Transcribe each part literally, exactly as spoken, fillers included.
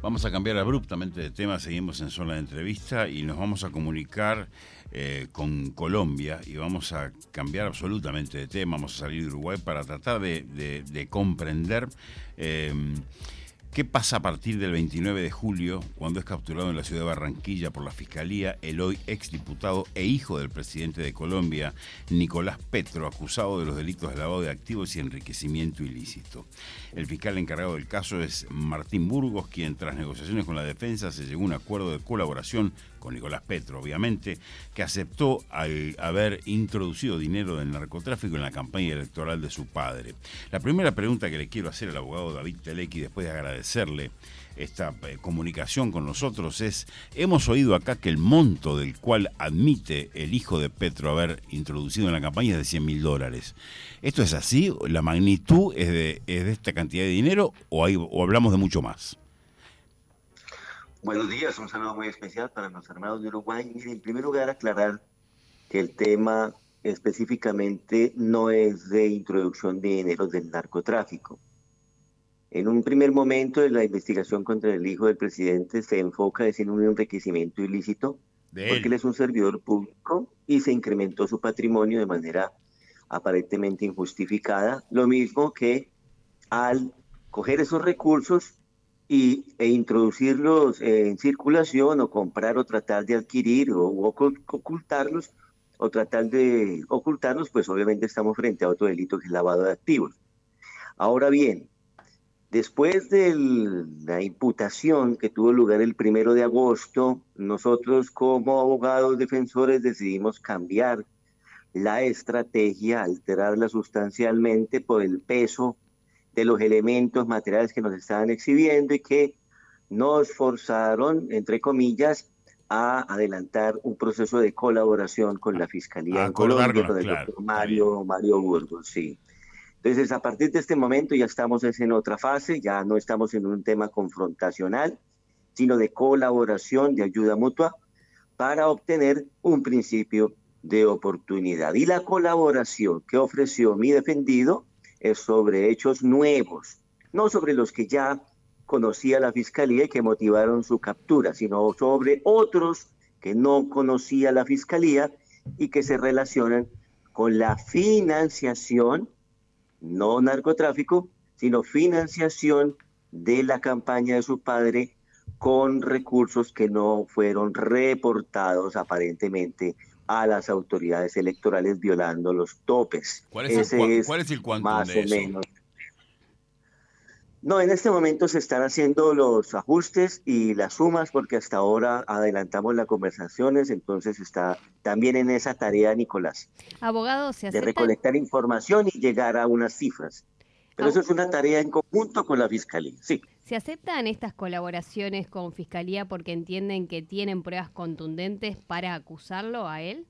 Vamos a cambiar abruptamente de tema, seguimos en zona de entrevista y nos vamos a comunicar eh, con Colombia y vamos a cambiar absolutamente de tema, vamos a salir de Uruguay para tratar de, de, de comprender eh, qué pasa a partir del veintinueve de julio, cuando es capturado en la ciudad de Barranquilla por la Fiscalía el hoy exdiputado e hijo del presidente de Colombia, Nicolás Petro, acusado de los delitos de lavado de activos y enriquecimiento ilícito. El fiscal encargado del caso es Martín Burgos, quien tras negociaciones con la defensa se llegó a un acuerdo de colaboración con Nicolás Petro, obviamente, que aceptó al haber introducido dinero del narcotráfico en la campaña electoral de su padre. La primera pregunta que le quiero hacer al abogado David Telequi, después de agradecerle esta eh, comunicación con nosotros, es: hemos oído acá que el monto del cual admite el hijo de Petro haber introducido en la campaña es de cien mil dólares. ¿Esto es así? ¿La magnitud es de, es de esta cantidad de dinero o, hay, o hablamos de mucho más? Buenos días, un saludo muy especial para los hermanos de Uruguay. Mire, en primer lugar, aclarar que el tema específicamente no es de introducción de dinero del narcotráfico. En un primer momento de la investigación contra el hijo del presidente se enfoca en un enriquecimiento ilícito, De porque él él. es un servidor público y se incrementó su patrimonio de manera aparentemente injustificada, lo mismo que al coger esos recursos y, e introducirlos en circulación o comprar o tratar de adquirir o ocultarlos o tratar de ocultarlos, pues obviamente estamos frente a otro delito que es lavado de activos. Ahora bien, después de la imputación que tuvo lugar el primero de agosto, nosotros como abogados defensores decidimos cambiar la estrategia, alterarla sustancialmente por el peso de los elementos materiales que nos estaban exhibiendo y que nos forzaron, entre comillas, a adelantar un proceso de colaboración con la Fiscalía A en Colombia, acordarnos, con el claro, doctor está bien. Mario, Mario Burgos, sí. Entonces, a partir de este momento ya estamos en otra fase, ya no estamos en un tema confrontacional, sino de colaboración, de ayuda mutua, para obtener un principio de oportunidad. Y la colaboración que ofreció mi defendido es sobre hechos nuevos, no sobre los que ya conocía la Fiscalía y que motivaron su captura, sino sobre otros que no conocía la Fiscalía y que se relacionan con la financiación, no narcotráfico, sino financiación de la campaña de su padre con recursos que no fueron reportados aparentemente a las autoridades electorales, violando los topes. ¿Cuál es el, Ese es cuál es el quantum más de o eso? menos. No, en este momento se están haciendo los ajustes y las sumas porque hasta ahora adelantamos las conversaciones, entonces está también en esa tarea Nicolás, Abogado, ¿se de aceptan? recolectar información y llegar a unas cifras. Pero eso Abo- es una tarea en conjunto con la Fiscalía, sí. ¿Se aceptan estas colaboraciones con Fiscalía porque entienden que tienen pruebas contundentes para acusarlo a él?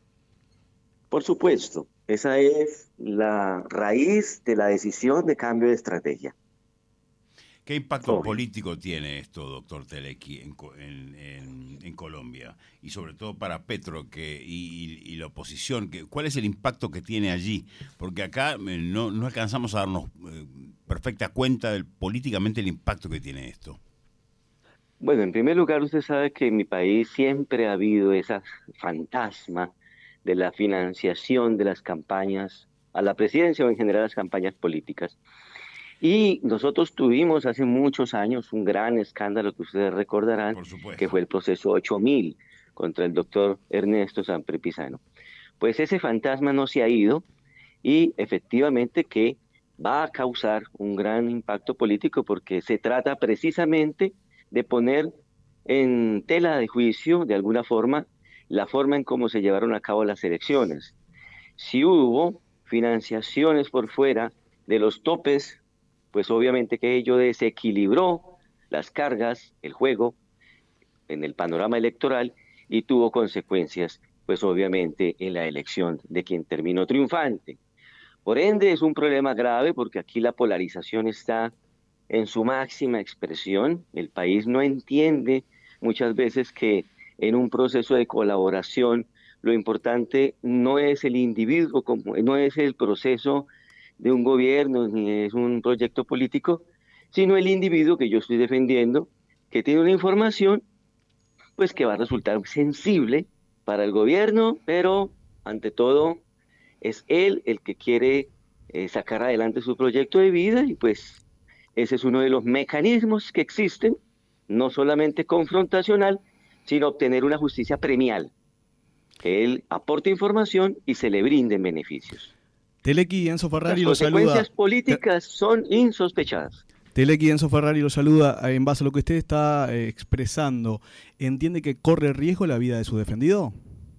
Por supuesto, esa es la raíz de la decisión de cambio de estrategia. ¿Qué impacto Obvio. político tiene esto, doctor Telequi, en, en, en, en Colombia? Y sobre todo para Petro que, y, y la oposición, que, ¿cuál es el impacto que tiene allí? Porque acá eh, no, no alcanzamos a darnos eh, perfecta cuenta del políticamente el impacto que tiene esto. Bueno, en primer lugar, usted sabe que en mi país siempre ha habido ese fantasma de la financiación de las campañas a la presidencia o en general las campañas políticas. Y nosotros tuvimos hace muchos años un gran escándalo que ustedes recordarán, Por que supuesto. fue el proceso ocho mil contra el doctor Ernesto Samper Pizano. Pues ese fantasma no se ha ido y efectivamente que va a causar un gran impacto político porque se trata precisamente de poner en tela de juicio, de alguna forma, la forma en cómo se llevaron a cabo las elecciones. Si hubo financiaciones por fuera de los topes, pues obviamente que ello desequilibró las cargas, el juego en el panorama electoral y tuvo consecuencias, pues obviamente en la elección de quien terminó triunfante. Por ende es un problema grave porque aquí la polarización está en su máxima expresión. El país no entiende muchas veces que en un proceso de colaboración lo importante no es el individuo, como, no es el proceso de un gobierno ni es un proyecto político, sino el individuo que yo estoy defendiendo, que tiene una información pues que va a resultar sensible para el gobierno, pero ante todo es él el que quiere eh, sacar adelante su proyecto de vida y pues ese es uno de los mecanismos que existen, no solamente confrontacional, sino obtener una justicia premial, que él aporte información y se le brinden beneficios. Telequi, Enzo Ferrari Las lo saluda. consecuencias políticas son insospechadas. Telequi, Enzo Ferrari lo saluda. En base a lo que usted está eh, expresando, ¿entiende que corre riesgo la vida de su defendido?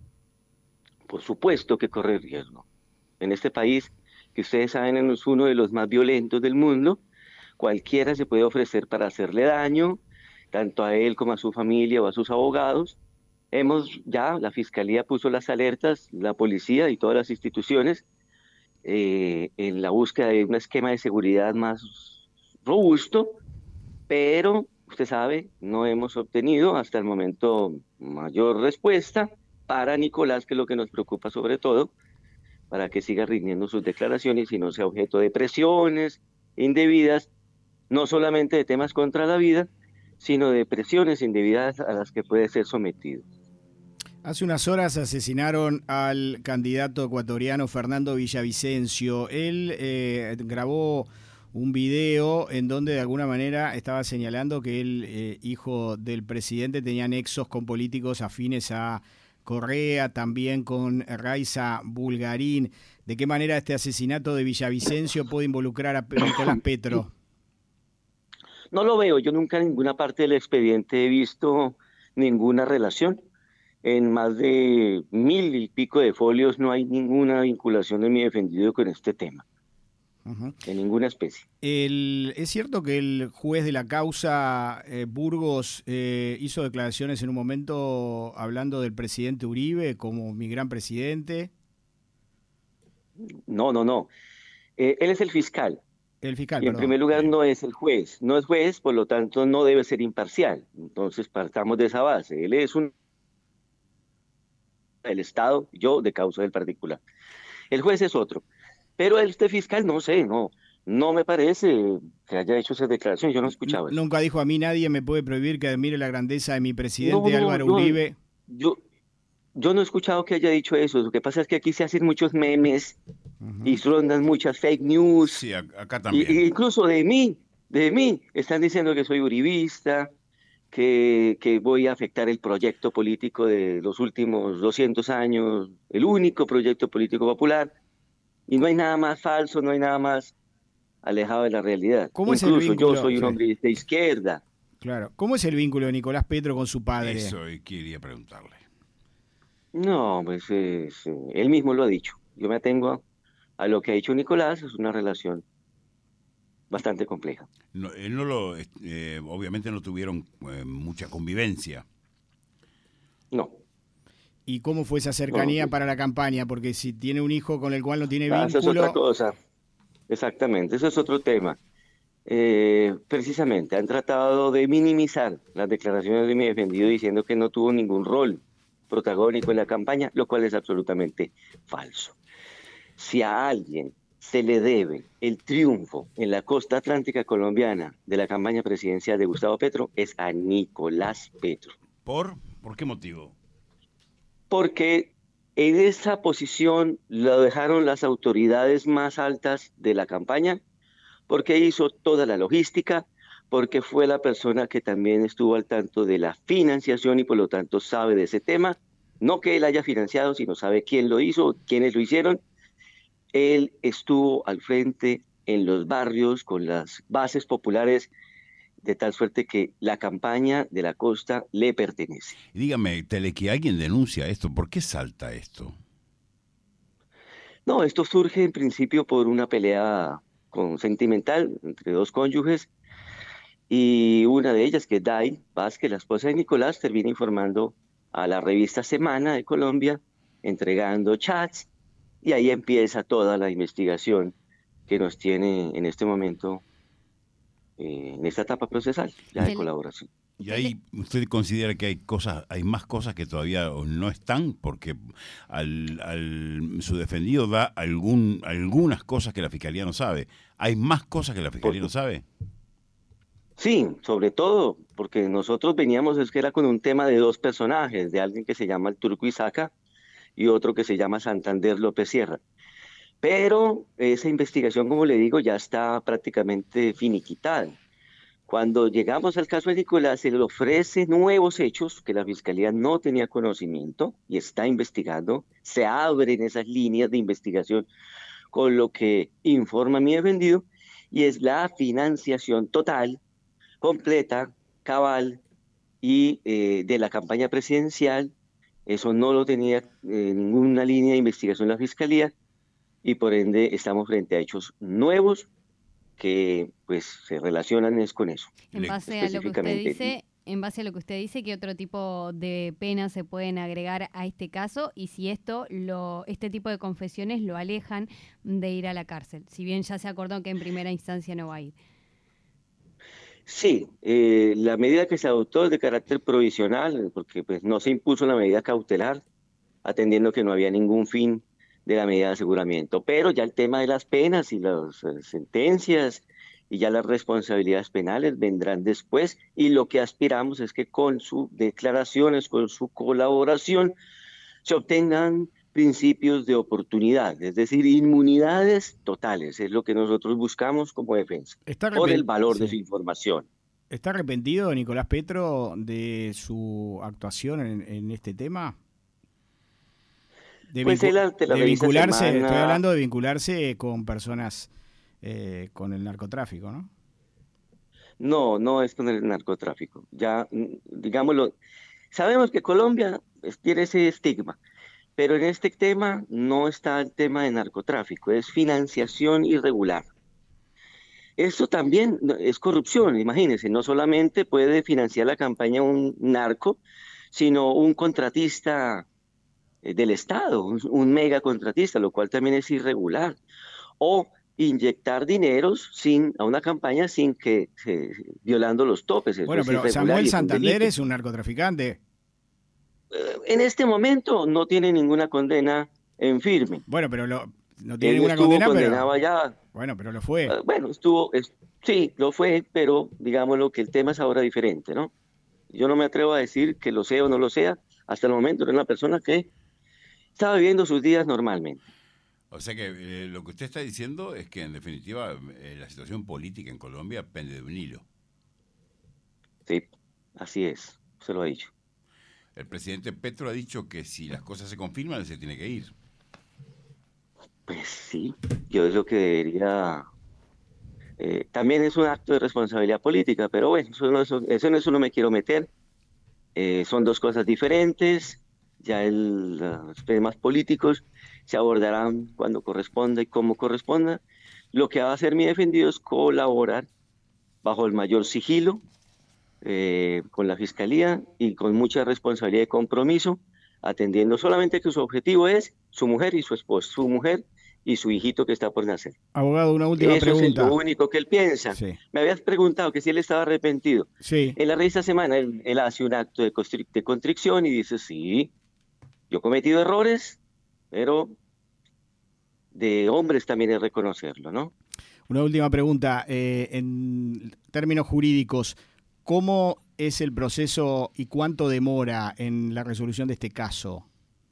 Por supuesto que corre riesgo. En este país, que ustedes saben es uno de los más violentos del mundo, cualquiera se puede ofrecer para hacerle daño, tanto a él como a su familia o a sus abogados. Hemos ya, la Fiscalía puso las alertas, la policía y todas las instituciones, eh, en la búsqueda de un esquema de seguridad más robusto, pero usted sabe, no hemos obtenido hasta el momento mayor respuesta para Nicolás, que es lo que nos preocupa sobre todo, para que siga rindiendo sus declaraciones y no sea objeto de presiones indebidas, no solamente de temas contra la vida, sino de presiones indebidas a las que puede ser sometido. Hace unas horas asesinaron al candidato ecuatoriano Fernando Villavicencio. Él eh, grabó un video en donde de alguna manera estaba señalando que el eh, hijo del presidente tenía nexos con políticos afines a Correa, también con Raiza Bulgarín. ¿De qué manera este asesinato de Villavicencio puede involucrar a Nicolás Petro? No lo veo, yo nunca en ninguna parte del expediente he visto ninguna relación. En más de mil y pico de folios no hay ninguna vinculación de mi defendido con este tema, uh-huh. de ninguna especie. El, ¿Es cierto que el juez de la causa, eh, Burgos, eh, hizo declaraciones en un momento hablando del presidente Uribe como mi gran presidente? No, no, no. Eh, él es el fiscal. El fiscal, y en perdón. primer lugar no es el juez. No es juez, por lo tanto no debe ser imparcial. Entonces partamos de esa base. Él es un el Estado, yo de causa del particular. El juez es otro. Pero este fiscal, no sé, no, no me parece que haya hecho esa declaración, yo no escuchaba eso. Nunca dijo a mí, nadie me puede prohibir que admire la grandeza de mi presidente no, no, Álvaro yo, Uribe. Yo, yo no he escuchado que haya dicho eso, lo que pasa es que aquí se hacen muchos memes uh-huh. y rondan muchas fake news. Sí, acá también. Y, y incluso de mí, de mí, están diciendo que soy uribista, Que, que voy a afectar el proyecto político de los últimos doscientos años, el único proyecto político popular, y no hay nada más falso, no hay nada más alejado de la realidad. ¿Cómo Incluso es el vínculo? yo soy un hombre de izquierda. Claro. ¿Cómo es el vínculo de Nicolás Petro con su padre? Eso quería preguntarle. No, pues es, él mismo lo ha dicho. Yo me atengo a, a lo que ha dicho Nicolás, es una relación bastante compleja. No, él no lo, eh, obviamente no tuvieron eh, mucha convivencia. No. ¿Y cómo fue esa cercanía no, para la campaña? Porque si tiene un hijo con el cual no tiene vínculo... Esa es otra cosa. Exactamente, eso es otro tema. Eh, precisamente, han tratado de minimizar las declaraciones de mi defendido diciendo que no tuvo ningún rol protagónico en la campaña, lo cual es absolutamente falso. Si a alguien se le debe el triunfo en la costa atlántica colombiana de la campaña presidencial de Gustavo Petro, es a Nicolás Petro. ¿Por? ¿Por qué motivo? Porque en esa posición lo dejaron las autoridades más altas de la campaña, porque hizo toda la logística, porque fue la persona que también estuvo al tanto de la financiación y por lo tanto sabe de ese tema. No que él haya financiado, sino sabe quién lo hizo, quiénes lo hicieron. Él estuvo al frente en los barrios con las bases populares, de tal suerte que la campaña de la costa le pertenece. Dígame, Telequi, ¿alguien denuncia esto? ¿Por qué salta esto? No, esto surge en principio por una pelea con, sentimental entre dos cónyuges, y una de ellas, que es Day Vázquez, la esposa de Nicolás, termina informando a la revista Semana de Colombia, entregando chats, y ahí empieza toda la investigación que nos tiene en este momento, eh, en esta etapa procesal, ya de colaboración. Y ahí usted considera que hay cosas, hay más cosas que todavía no están, porque al, al su defendido da algún, algunas cosas que la Fiscalía no sabe. ¿Hay más cosas que la Fiscalía no sabe? Sí, sobre todo porque nosotros veníamos, es que era con un tema de dos personajes, de alguien que se llama el Turco Isaca y otro que se llama Santander López Sierra. Pero esa investigación, como le digo, ya está prácticamente finiquitada. Cuando llegamos al caso de Nicolás, se le ofrece nuevos hechos que la Fiscalía no tenía conocimiento y está investigando. Se abren esas líneas de investigación con lo que informa mi defendido y es la financiación total, completa, cabal y eh, de la campaña presidencial. Eso no lo tenía eh, ninguna línea de investigación la Fiscalía y por ende estamos frente a hechos nuevos que pues se relacionan es con eso. En base a lo que usted dice, en base a lo que usted dice, ¿qué otro tipo de penas se pueden agregar a este caso? Y si esto, lo, este tipo de confesiones lo alejan de ir a la cárcel, si bien ya se acordó que en primera instancia no va a ir. Sí, eh, la medida que se adoptó es de carácter provisional, porque pues no se impuso la medida cautelar, atendiendo que no había ningún fin de la medida de aseguramiento. Pero ya el tema de las penas y las eh, sentencias y ya las responsabilidades penales vendrán después y lo que aspiramos es que con sus declaraciones, con su colaboración, se obtengan principios de oportunidad, es decir, inmunidades totales, es lo que nosotros buscamos como defensa, por el valor sí. de su información. ¿Está arrepentido Nicolás Petro de su actuación en, en este tema? De, pues vincu él, de vincularse, semana... estoy hablando de vincularse con personas eh, con el narcotráfico, ¿no? No, no es con el narcotráfico. Ya, digámoslo, sabemos que Colombia tiene ese estigma, pero en este tema no está el tema de narcotráfico, es financiación irregular. Esto también es corrupción, imagínense, no solamente puede financiar la campaña un narco, sino un contratista del Estado, un, un mega contratista, lo cual también es irregular. O inyectar dineros sin a una campaña sin que eh, violando los topes. Eso bueno, pero Samuel Santander es un narcotraficante. Eh, en este momento no tiene ninguna condena en firme. Bueno, pero lo, no tiene Él ninguna estuvo condena, condenado pero allá. Bueno, pero lo fue. Uh, bueno, estuvo, es, sí, lo fue, pero digámoslo que el tema es ahora diferente, ¿no? Yo no me atrevo a decir que lo sea o no lo sea. Hasta el momento era una persona que estaba viviendo sus días normalmente. O sea que eh, lo que usted está diciendo es que en definitiva eh, la situación política en Colombia pende de un hilo. Sí, así es, se lo ha dicho. El presidente Petro ha dicho que si las cosas se confirman, se tiene que ir. Pues sí, yo es lo que debería... Eh, también es un acto de responsabilidad política, pero bueno, eso no, eso, eso, en eso no me quiero meter. Eh, son dos cosas diferentes, ya el, los temas políticos se abordarán cuando corresponda y como corresponda. Lo que va a hacer mi defendido es colaborar bajo el mayor sigilo eh, con la Fiscalía y con mucha responsabilidad y compromiso, atendiendo solamente que su objetivo es su mujer y su esposo, su mujer y su hijito que está por nacer. Abogado, una última Eso pregunta. Es lo único que él piensa. Sí. Me habías preguntado que si él estaba arrepentido. Sí. En la revista Semana él, él hace un acto de, de contrición y dice, sí, yo he cometido errores, pero de hombres también es reconocerlo, ¿no? Una última pregunta. Eh, en términos jurídicos, ¿cómo es el proceso y cuánto demora en la resolución de este caso?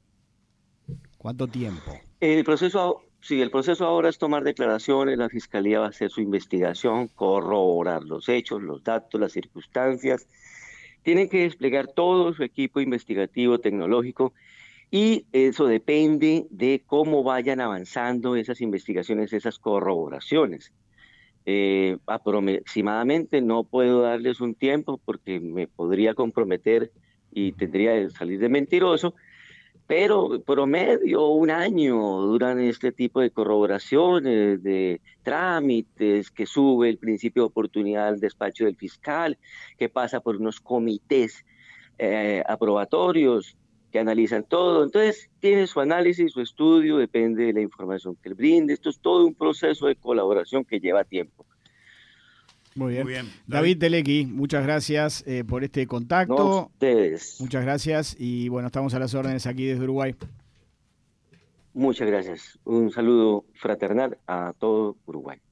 ¿Cuánto tiempo? El proceso, sí, el proceso ahora es tomar declaraciones, la Fiscalía va a hacer su investigación, corroborar los hechos, los datos, las circunstancias. Tienen que desplegar todo su equipo investigativo, tecnológico, y eso depende de cómo vayan avanzando esas investigaciones, esas corroboraciones. Eh, aproximadamente no puedo darles un tiempo porque me podría comprometer y tendría que salir de mentiroso, pero promedio un año duran este tipo de corroboraciones, de trámites, que sube el principio de oportunidad al despacho del fiscal, que pasa por unos comités eh, aprobatorios que analizan todo. Entonces tiene su análisis, su estudio, depende de la información que él brinde. Esto es todo un proceso de colaboración que lleva tiempo. Muy bien. Muy bien. David Telequi, muchas gracias eh, por este contacto. No, ustedes. Muchas gracias y bueno, estamos a las órdenes aquí desde Uruguay. Muchas gracias. Un saludo fraternal a todo Uruguay.